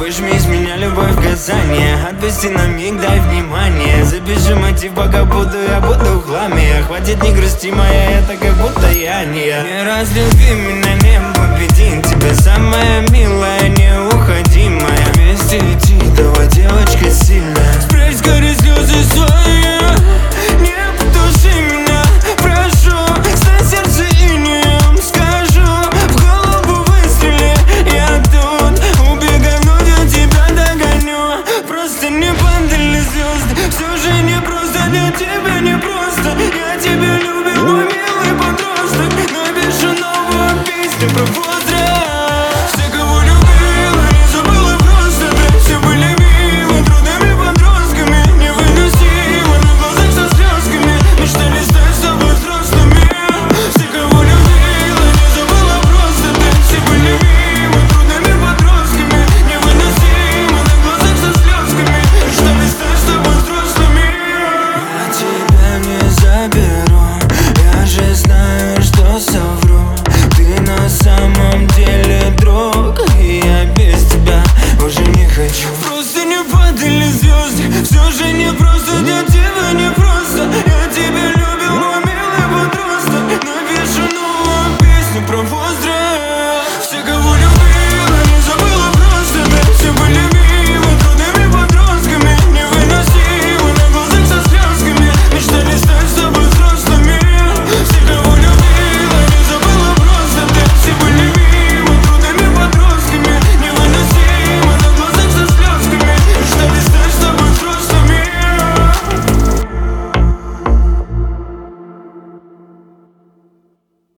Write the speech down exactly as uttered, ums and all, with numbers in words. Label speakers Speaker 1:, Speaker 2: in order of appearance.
Speaker 1: Выжми из меня любовь в Казани. Отпусти на миг, дай внимание. Запиши мотив, пока буду, я буду в хламе. Хватит, не грусти, моя, это как будто я не я. Не разлюби меня, не победим тебя. Самая милая, неуходимая. Вместе